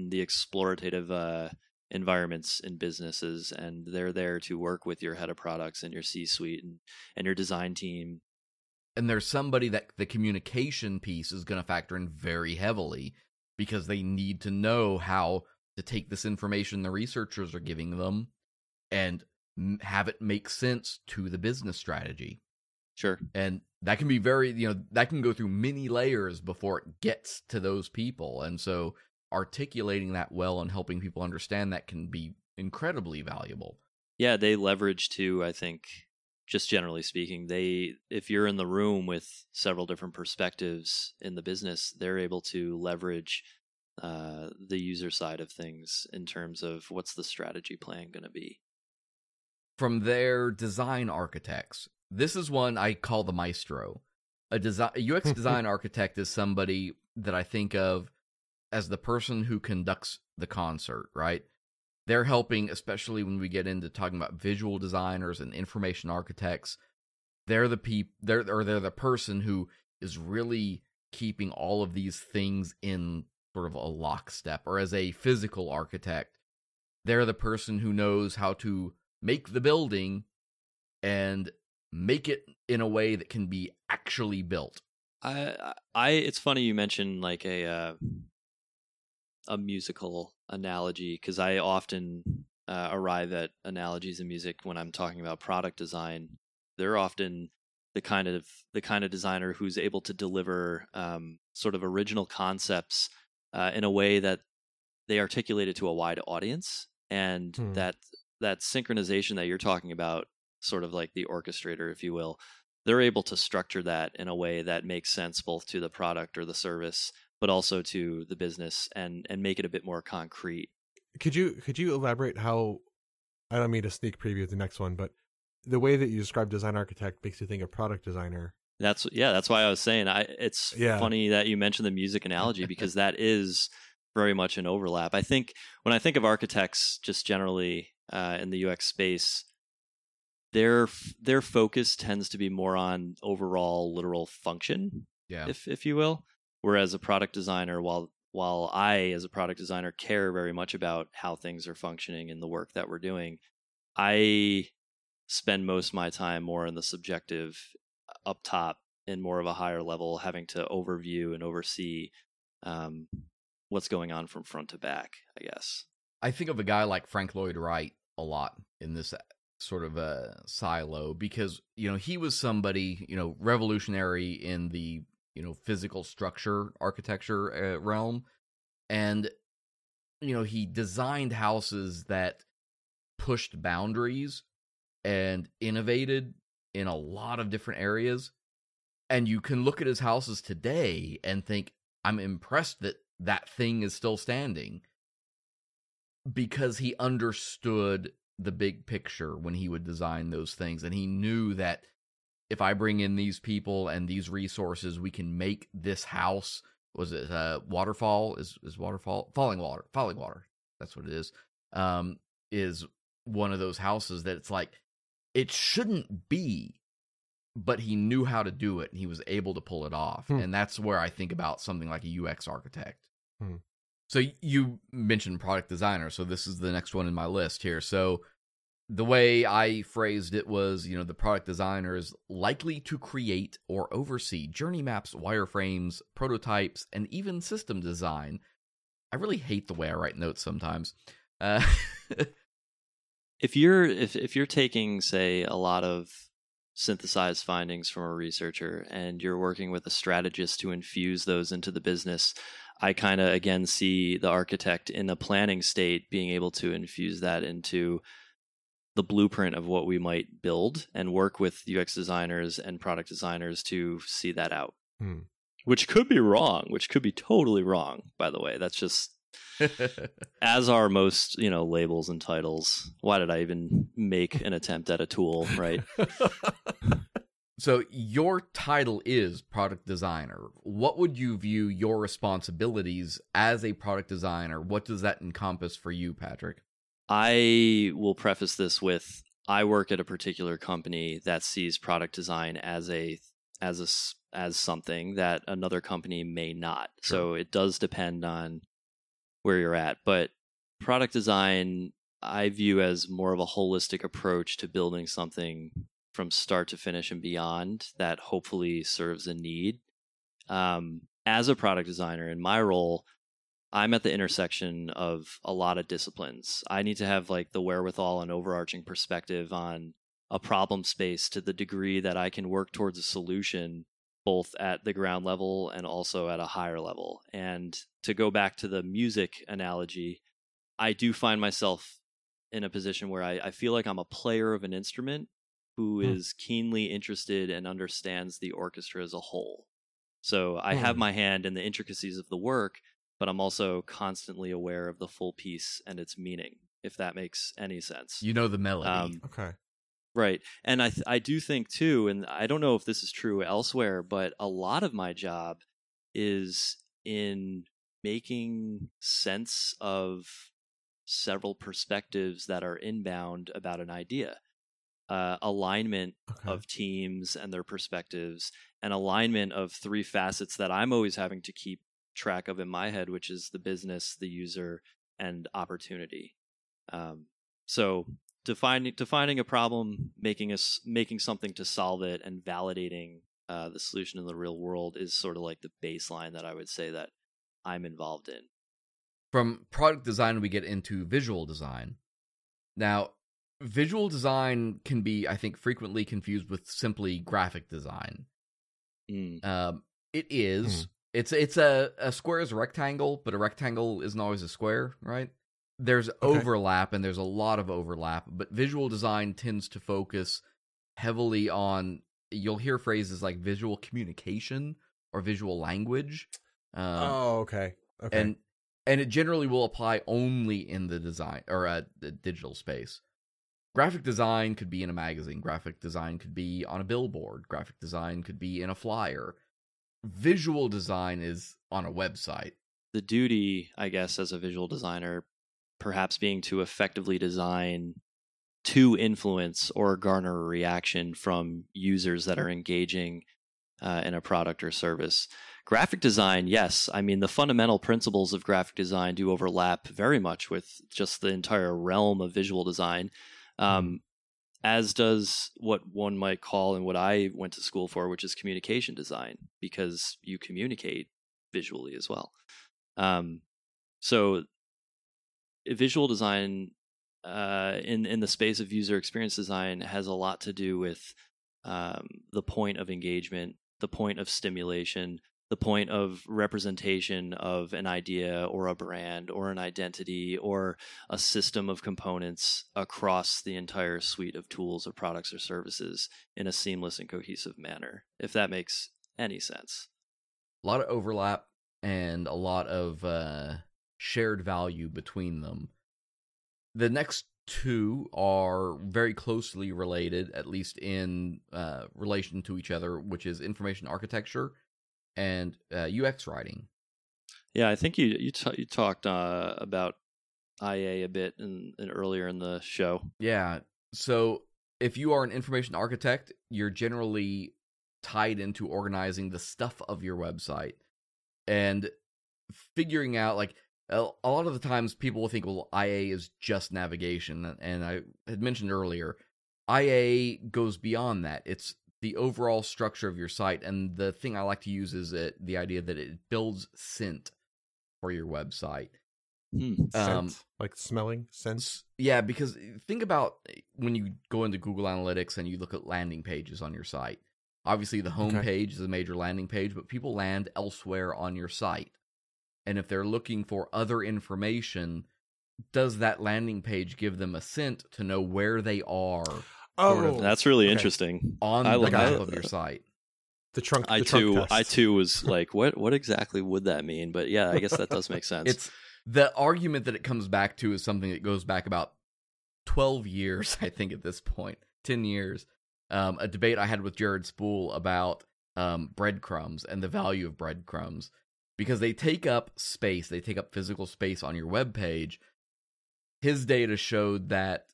explorative environments in businesses, and they're there to work with your head of products and your C-suite and your design team. And there's somebody that the communication piece is going to factor in very heavily, because they need to know how to take this information the researchers are giving them and have it make sense to the business strategy. Sure. And that can be very, that can go through many layers before it gets to those people. And so articulating that well and helping people understand that can be incredibly valuable. Yeah, they leverage too, I think, just generally speaking, if you're in the room with several different perspectives in the business, they're able to leverage the user side of things in terms of what's the strategy plan going to be. From there, design architects. This is one I call the maestro. A UX design architect is somebody that I think of as the person who conducts the concert, right? They're helping, especially when we get into talking about visual designers and information architects. They're the person who is really keeping all of these things in sort of a lockstep. Or as a physical architect, they're the person who knows how to make the building and make it in a way that can be actually built. It's funny you mentioned like a musical analogy, because I often arrive at analogies in music when I'm talking about product design. They're often the kind of designer who's able to deliver sort of original concepts in a way that they articulate it to a wide audience, and that synchronization that you're talking about, sort of like the orchestrator, if you will, they're able to structure that in a way that makes sense both to the product or the service, but also to the business, and make it a bit more concrete. Could you elaborate how? I don't mean to sneak preview the next one, but the way that you describe design architect makes you think of product designer. That's why I was saying it's funny that you mentioned the music analogy because that is very much an overlap. I think when I think of architects just generally in the UX space, their focus tends to be more on overall literal function, if you will. Whereas a product designer, while I as a product designer care very much about how things are functioning in the work that we're doing, I spend most of my time more in the subjective up top and more of a higher level, having to overview and oversee what's going on from front to back, I guess. I think of a guy like Frank Lloyd Wright a lot in this sort of a silo because, he was somebody, revolutionary in the, physical structure architecture realm. And, he designed houses that pushed boundaries and innovated in a lot of different areas. And you can look at his houses today and think, I'm impressed that that thing is still standing because he understood the big picture when he would design those things. And he knew that if I bring in these people and these resources, we can make this house, was it waterfall? Is waterfall? Falling water. That's what it is one of those houses that it's like, it shouldn't be, but he knew how to do it and he was able to pull it off. And that's where I think about something like a UX architect. So you mentioned product designer. So this is the next one in my list here. So the way I phrased it was, the product designer is likely to create or oversee journey maps, wireframes, prototypes, and even system design. I really hate the way I write notes sometimes. If you're taking, say, a lot of synthesized findings from a researcher and you're working with a strategist to infuse those into the business, I kind of, again, see the architect in the planning state being able to infuse that into the blueprint of what we might build and work with UX designers and product designers to see that out. Which could be wrong, which could be totally wrong, by the way. That's just... as are most, labels and titles. Why did I even make an attempt at a tool, right? So your title is product designer. What would you view your responsibilities as a product designer? What does that encompass for you, Patrick? I will preface this with, I work at a particular company that sees product design as something that another company may not. Sure. So it does depend on where you're at. But product design, I view as more of a holistic approach to building something from start to finish and beyond that hopefully serves a need. As a product designer, in my role, I'm at the intersection of a lot of disciplines. I need to have the wherewithal and overarching perspective on a problem space to the degree that I can work towards a solution both at the ground level and also at a higher level. And to go back to the music analogy, I do find myself in a position where I feel like I'm a player of an instrument who is keenly interested and understands the orchestra as a whole. So I have my hand in the intricacies of the work, but I'm also constantly aware of the full piece and its meaning, if that makes any sense. The melody. Okay. Right. And I do think too, and I don't know if this is true elsewhere, but a lot of my job is in making sense of several perspectives that are inbound about an idea. Alignment of teams and their perspectives, and alignment of three facets that I'm always having to keep track of in my head, which is the business, the user, and opportunity. So defining a problem, making something to solve it, and validating the solution in the real world is sort of like the baseline that I would say that I'm involved in. From product design, we get into visual design. Now, visual design can be, I think, frequently confused with simply graphic design. It is. It's a square is a rectangle, but a rectangle isn't always a square, right? There's overlap, and there's a lot of overlap, but visual design tends to focus heavily on, you'll hear phrases like visual communication or visual language. Okay. And it generally will apply only in the design or the digital space. graphic design could be in a magazine. Graphic design could be on a billboard. Graphic design could be in a flyer. Visual design is on a website. The duty, I guess, as a visual designer, perhaps being to effectively design to influence or garner a reaction from users that are engaging in a product or service. Graphic design, yes. I mean, the fundamental principles of graphic design do overlap very much with just the entire realm of visual design, as does what one might call, and what I went to school for, which is communication design, because you communicate visually as well. So visual design in the space of user experience design has a lot to do with the point of engagement, the point of stimulation, the point of representation of an idea or a brand or an identity or a system of components across the entire suite of tools or products or services in a seamless and cohesive manner, if that makes any sense. A lot of overlap and a lot of shared value between them. The next two are very closely related, at least in relation to each other, which is information architecture and UX writing. Yeah, I think you talked about IA a bit in earlier in the show. Yeah, so if you are an information architect, you're generally tied into organizing the stuff of your website and figuring out, like, a lot of the times people will think, well, IA is just navigation. And I had mentioned earlier, IA goes beyond that. It's the overall structure of your site. And the thing I like to use is the idea that it builds scent for your website. Scent, like smelling sense. Yeah, because think about when you go into Google Analytics and you look at landing pages on your site. Obviously, the home page is a major landing page, but people land elsewhere on your site. And if they're looking for other information, does that landing page give them a scent to know where they are? That's really interesting. On the map of your site. The trunk. I too was like, what exactly would that mean? But yeah, I guess that does make sense. It's the argument that it comes back to is something that goes back about 12 years, I think, at this point, 10 years. A debate I had with Jared Spool about breadcrumbs and the value of breadcrumbs. Because they take up space, they take up physical space on your web page. His data showed that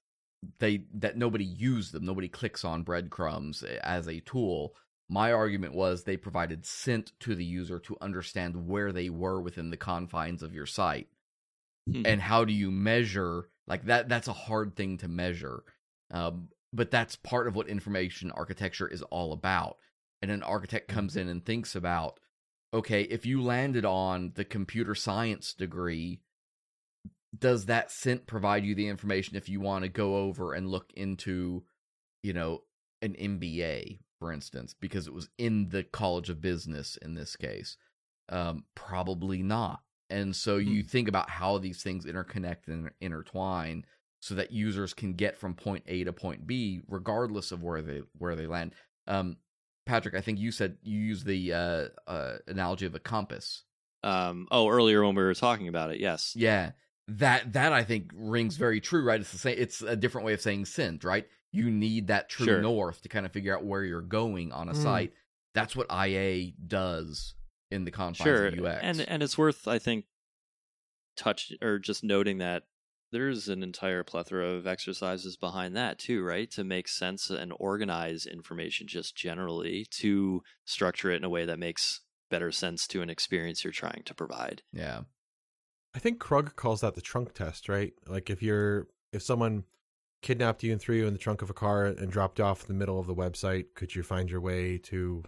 nobody used them, nobody clicks on breadcrumbs as a tool. My argument was they provided scent to the user to understand where they were within the confines of your site. And how do you measure, like that's a hard thing to measure. But that's part of what information architecture is all about. And an architect comes in and thinks about, okay, if you landed on the computer science degree, does that scent provide you the information if you want to go over and look into, an MBA, for instance, because it was in the College of Business in this case? Probably not. And so you think about how these things interconnect and intertwine so that users can get from point A to point B, regardless of where they land. Patrick, I think you said you used the analogy of a compass. Earlier when we were talking about it, yes. Yeah, that I think rings very true, right? It's a different way of saying scent, right? You need that true north to kind of figure out where you're going on a site. That's what IA does in the confines of UX. And it's worth, I think, just noting that there's an entire plethora of exercises behind that too, right? To make sense and organize information just generally, to structure it in a way that makes better sense to an experience you're trying to provide. Yeah. I think Krug calls that the trunk test, right? Like if someone kidnapped you and threw you in the trunk of a car and dropped you off in the middle of the website, could you find your way to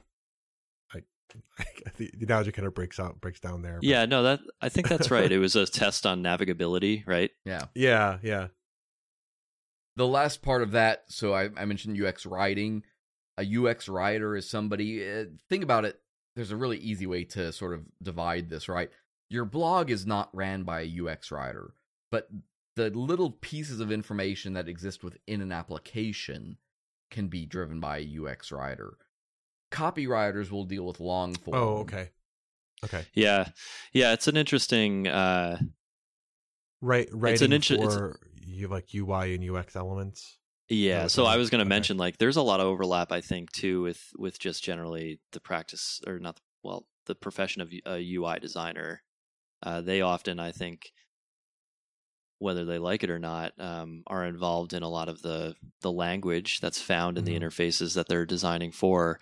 the analogy kind of breaks down there. But. Yeah, no, I think that's right. It was a test on navigability, right? Yeah. The last part of that, so I mentioned UX writing. A UX writer is somebody, think about it, there's a really easy way to sort of divide this, right? Your blog is not ran by a UX writer, but the little pieces of information that exist within an application can be driven by a UX writer. Copywriters will deal with long form. Oh, okay. Yeah. It's an interesting. Writing for you like UI and UX elements. Yeah, so I was going to Okay. mention, like, there's a lot of overlap, I think, too, with just generally the practice, or not, well, the profession of a UI designer. They often, I think, whether they like it or not, are involved in a lot of the language that's found in the interfaces that they're designing for.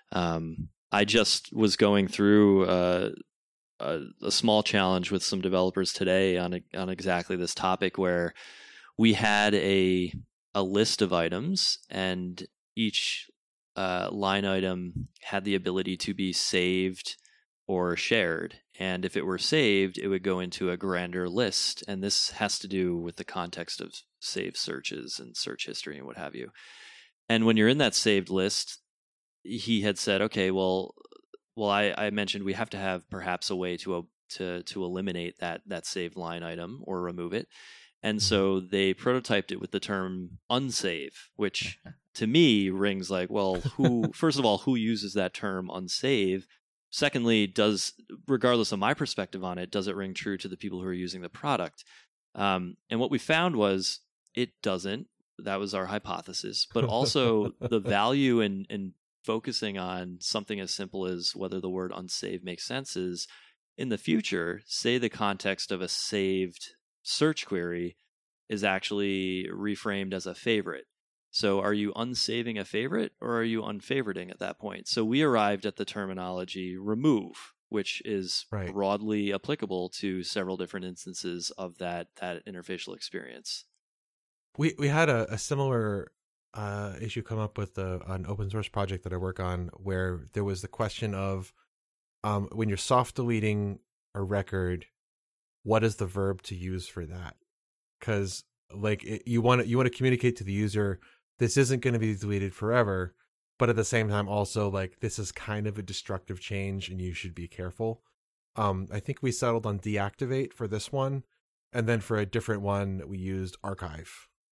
I just was going through a small challenge with some developers today on exactly this topic, where we had a list of items, and each line item had the ability to be saved or shared. And if it were saved, it would go into a grander list. And this has to do with the context of saved searches and search history and what have you. And when you're in that saved list, he had said, okay, well, I mentioned we have to have perhaps a way to eliminate that saved line item or remove it. And so they prototyped it with the term unsave, which to me rings like, well, first of all, who uses that term unsave? Secondly, regardless of my perspective on it, does it ring true to the people who are using the product? And what we found was it doesn't. That was our hypothesis. But also the value in focusing on something as simple as whether the word unsave makes sense is, in the future, say the context of a saved search query is actually reframed as a favorite. So are you unsaving a favorite, or are you unfavoriting at that point? So we arrived at the terminology remove, which is broadly applicable to several different instances of that interfacial experience. We had a similar issue come up with an open source project that I work on, where there was the question of when you're soft deleting a record, what is the verb to use for that? Because you want to communicate to the user, this isn't going to be deleted forever, but at the same time also, like, this is kind of a destructive change and you should be careful. I think we settled on deactivate for this one, and then for a different one we used archive.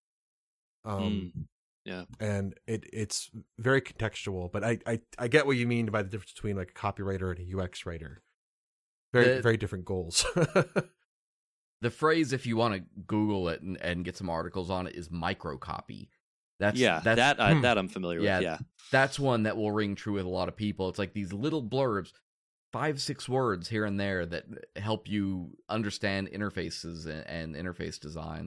Yeah, and it's very contextual, but I get what you mean by the difference between like a copywriter and a UX writer. Very different goals. The phrase, if you want to Google it and get some articles on it, is microcopy. That's that I'm familiar with. Yeah, that's one that will ring true with a lot of people. It's like these little blurbs, 5-6 words here and there that help you understand interfaces and interface design.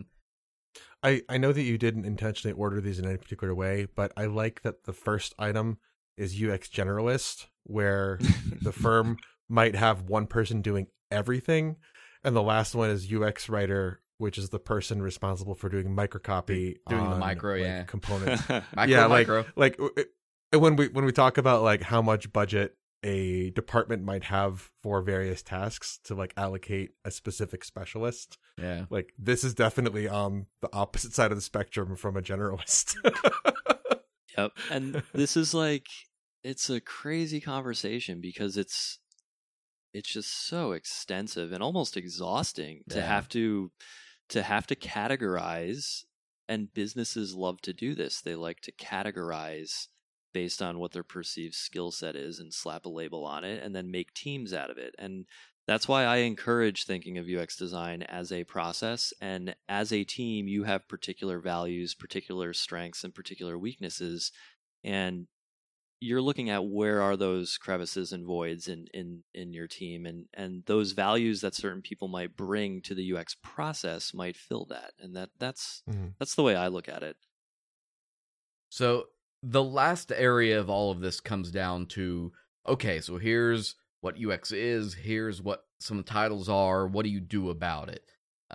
I know that you didn't intentionally order these in any particular way, but I like that the first item is UX generalist, where the firm might have one person doing everything, and the last one is UX writer, which is the person responsible for doing microcopy, doing the micro, components. micro. Like when we talk about like how much budget a department might have for various tasks to like allocate a specific specialist. Yeah. Like this is definitely on the opposite side of the spectrum from a generalist. Yep. And this is like, it's a crazy conversation because it's just so extensive and almost exhausting to have to categorize, and businesses love to do this. They like to categorize based on what their perceived skill set is and slap a label on it and then make teams out of it. And that's why I encourage thinking of UX design as a process. And as a team, you have particular values, particular strengths, and particular weaknesses. And you're looking at where are those crevices and voids in your team, and those values that certain people might bring to the UX process might fill that. And that's the way I look at it. So the last area of all of this comes down to, okay, so here's what UX is, here's what some titles are, what do you do about it?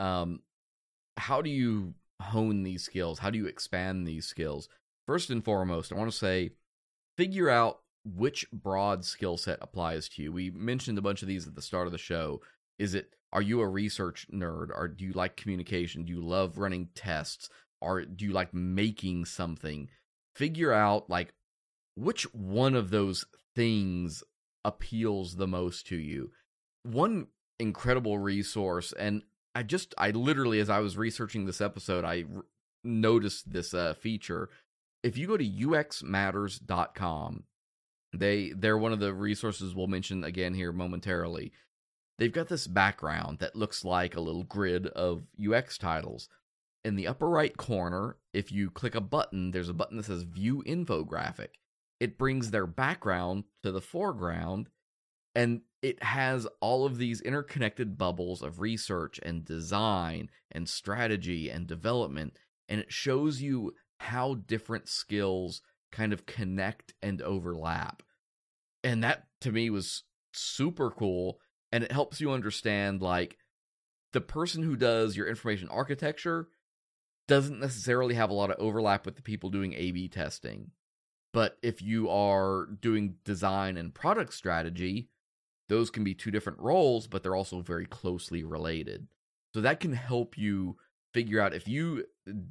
How do you hone these skills? How do you expand these skills? First and foremost, I want to say, figure out which broad skill set applies to you. We mentioned a bunch of these at the start of the show. Are you a research nerd? Or do you like communication? Do you love running tests? Or do you like making something? Figure out like which one of those things appeals the most to you. One incredible resource, and I literally, as I was researching this episode, I noticed this feature. If you go to uxmatters.com, they're one of the resources we'll mention again here momentarily. They've got this background that looks like a little grid of UX titles. in the upper right corner, if you click a button, there's a button that says View Infographic. It brings their background to the foreground, and it has all of these interconnected bubbles of research and design and strategy and development, and it shows you how different skills kind of connect and overlap. And that, to me, was super cool, and it helps you understand, like, the person who does your information architecture doesn't necessarily have a lot of overlap with the people doing A/B testing. But if you are doing design and product strategy, those can be two different roles, but they're also very closely related. So that can help you figure out, if you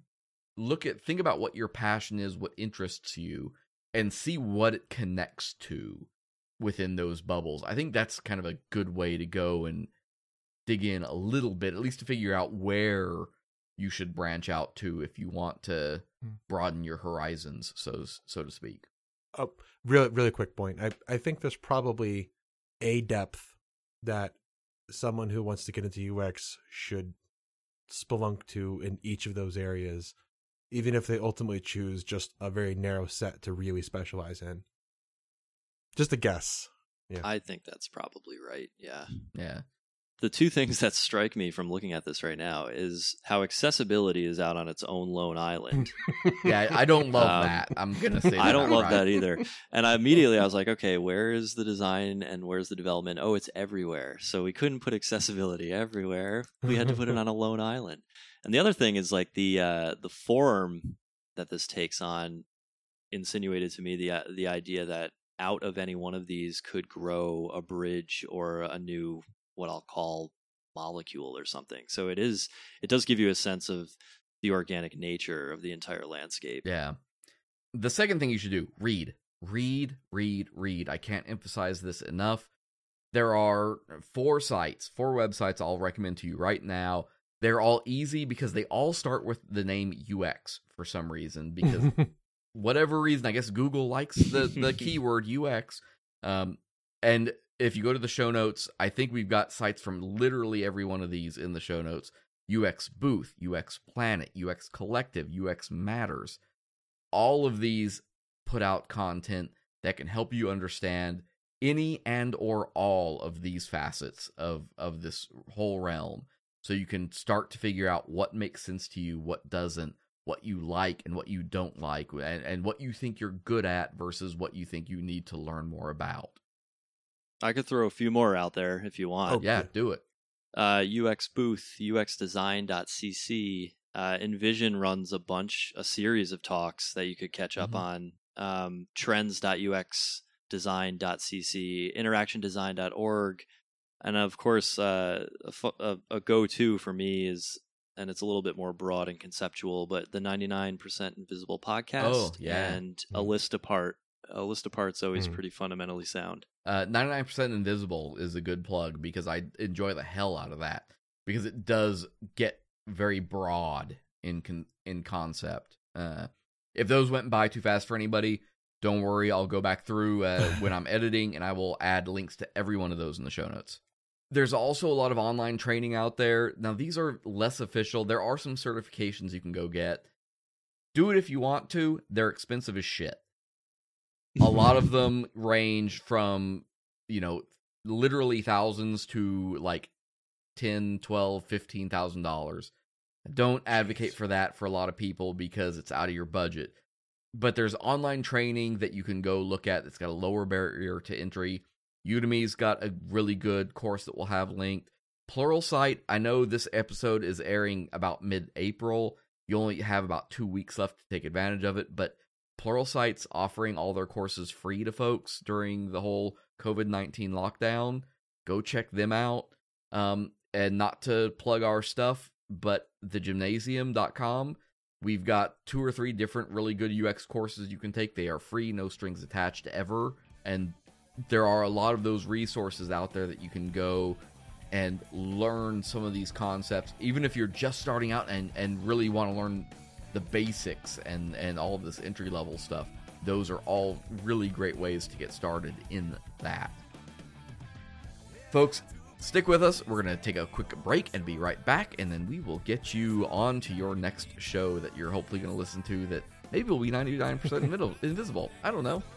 think about what your passion is, what interests you, and see what it connects to within those bubbles. I think that's kind of a good way to go and dig in a little bit, at least to figure out where you should branch out to if you want to broaden your horizons, so to speak. Oh, really quick point. I think there's probably a depth that someone who wants to get into UX should spelunk to in each of those areas, even if they ultimately choose just a very narrow set to really specialize in. Just a guess. Yeah. I think that's probably right. Yeah. Yeah. The two things that strike me from looking at this right now is how accessibility is out on its own lone island. Yeah, I don't love that. I'm going to say that. I don't love outright. that either. And I was like, okay, where is the design and where's the development? Oh, it's everywhere. So we couldn't put accessibility everywhere. We had to put it on a lone island. And the other thing is, like, the form that this takes on insinuated to me the idea that out of any one of these could grow a bridge or a new, what I'll call, molecule or something. So it does give you a sense of the organic nature of the entire landscape. Yeah. The second thing you should do, read. I can't emphasize this enough. There are 4 websites I'll recommend to you right now. They're all easy because they all start with the name UX for some reason, because whatever reason, I guess Google likes the keyword UX. And if you go to the show notes, I think we've got sites from literally every one of these in the show notes. UX Booth, UX Planet, UX Collective, UX Matters. All of these put out content that can help you understand any and or all of these facets of this whole realm. So you can start to figure out what makes sense to you, what doesn't, what you like and what you don't like, and what you think you're good at versus what you think you need to learn more about. I could throw a few more out there if you want. Oh, yeah, do it. UX Booth, UXDesign.cc. Envision runs a series of talks that you could catch up on. Trends.uxdesign.cc, interactiondesign.org. And of course, a go-to for me is, and it's a little bit more broad and conceptual, but the 99% Invisible podcast. Oh, yeah. And A List Apart. A List Apart's always pretty fundamentally sound. 99% Invisible is a good plug because I enjoy the hell out of that, because it does get very broad in concept. If those went by too fast for anybody, don't worry. I'll go back through when I'm editing, and I will add links to every one of those in the show notes. There's also a lot of online training out there. Now, these are less official. There are some certifications you can go get. Do it if you want to. They're expensive as shit. A lot of them range from, literally thousands to like $10,000, $12,000, $15,000. Don't advocate for that for a lot of people because it's out of your budget. But there's online training that you can go look at that's got a lower barrier to entry. Udemy's got a really good course that we'll have linked. Pluralsight, I know this episode is airing about mid-April. You only have about 2 weeks left to take advantage of it, but Pluralsight's offering all their courses free to folks during the whole COVID-19 lockdown. Go check them out. And not to plug our stuff, but thegymnasium.com. We've got 2 or 3 different really good UX courses you can take. They are free, no strings attached ever. And there are a lot of those resources out there that you can go and learn some of these concepts. Even if you're just starting out and really want to learn the basics and all of this entry-level stuff, those are all really great ways to get started in that. Folks, Stick with us. We're going to take a quick break and be right back, and then we will get you on to your next show that you're hopefully going to listen to that maybe will be 99% invisible. I don't know.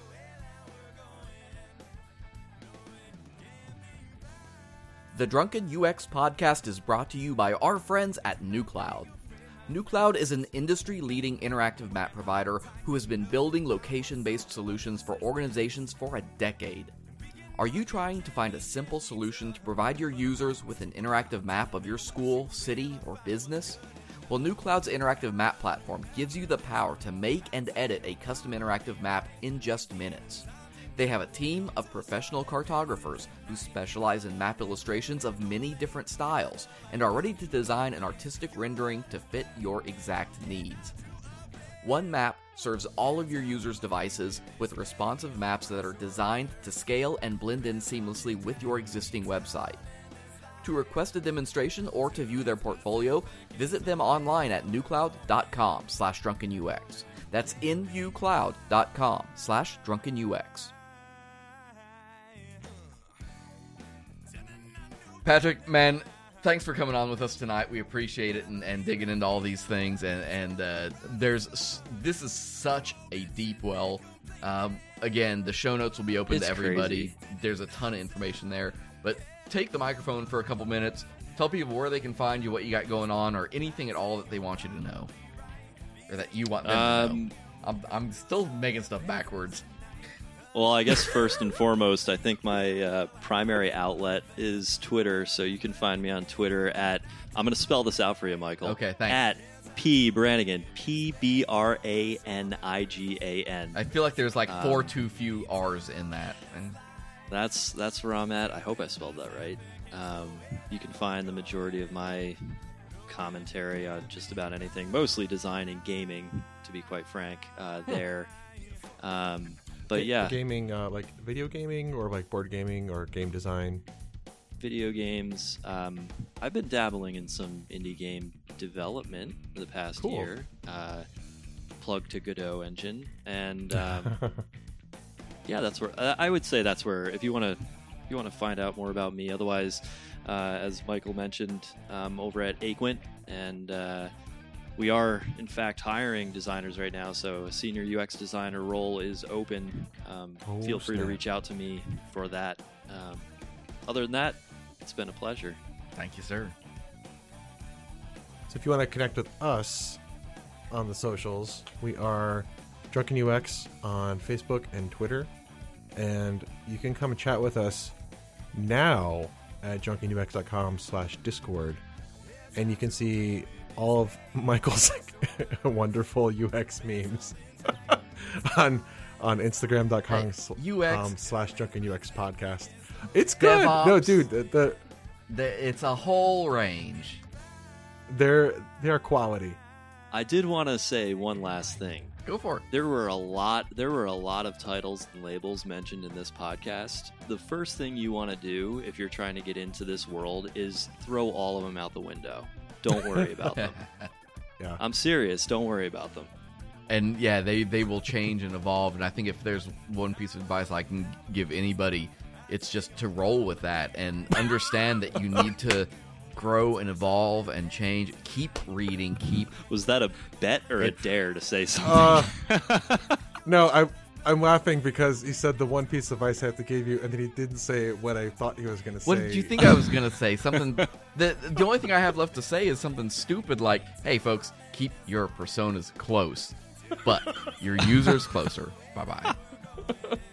The Drunken UX podcast is brought to you by our friends at NewCloud. NewCloud is an industry-leading interactive map provider who has been building location-based solutions for organizations for a decade. Are you trying to find a simple solution to provide your users with an interactive map of your school, city, or business? Well, NewCloud's interactive map platform gives you the power to make and edit a custom interactive map in just minutes. They have a team of professional cartographers who specialize in map illustrations of many different styles and are ready to design an artistic rendering to fit your exact needs. One map serves all of your users' devices with responsive maps that are designed to scale and blend in seamlessly with your existing website. To request a demonstration or to view their portfolio, visit them online at newcloud.com/drunkenux. That's nucloud.com/drunkenux. Patrick, man, thanks for coming on with us tonight. We appreciate it and digging into all these things. And this is such a deep well. Again, the show notes will be open to everybody. Crazy. There's a ton of information there. But take the microphone for a couple minutes. Tell people where they can find you, what you got going on, or anything at all that they want you to know, or that you want them to know. I'm still making stuff backwards. Well, I guess first and foremost, I think my primary outlet is Twitter. So you can find me on Twitter at, I'm going to spell this out for you, Michael. Okay, thanks. At P Brannigan, PBRANIGAN. I feel like there's like four too few R's in that. And That's where I'm at. I hope I spelled that right. You can find the majority of my commentary on just about anything, mostly design and gaming, to be quite frank, there. But yeah, gaming, like video gaming or like board gaming or game design. Video games. I've been dabbling in some indie game development for the past year. Plug to Godot Engine, and yeah, that's where I would say that's where if you want to find out more about me. Otherwise, as Michael mentioned, over at Aquint, and we are in fact hiring designers right now. So a senior UX designer role is open. Feel free to reach out to me for that. Other than that, it's been a pleasure. thank you, sir. So if you want to connect with us on the socials, we are Drunken UX on Facebook and Twitter, and you can come and chat with us now at drunkenux.com/discord, and you can see all of Michael's wonderful UX memes on Instagram.com/drunkenux podcast. It's good. DevOps. No, dude, It's a whole range. they're quality. I did want to say one last thing. Go for it. There were a lot of titles and labels mentioned in this podcast. The first thing you want to do if you're trying to get into this world is throw all of them out the window. Don't worry about them. Yeah. I'm serious. Don't worry about them. And yeah, they will change and evolve. And I think if there's one piece of advice I can give anybody, it's just to roll with that and understand that you need to grow and evolve and change. Keep reading. Was that a bet or a dare to say something? No, I'm laughing because he said the one piece of advice I have to give you, and then he didn't say what I thought he was going to say. What did you think I was going to say? Something. The only thing I have left to say is something stupid like, "Hey, folks, keep your personas close, but your users closer." Bye bye.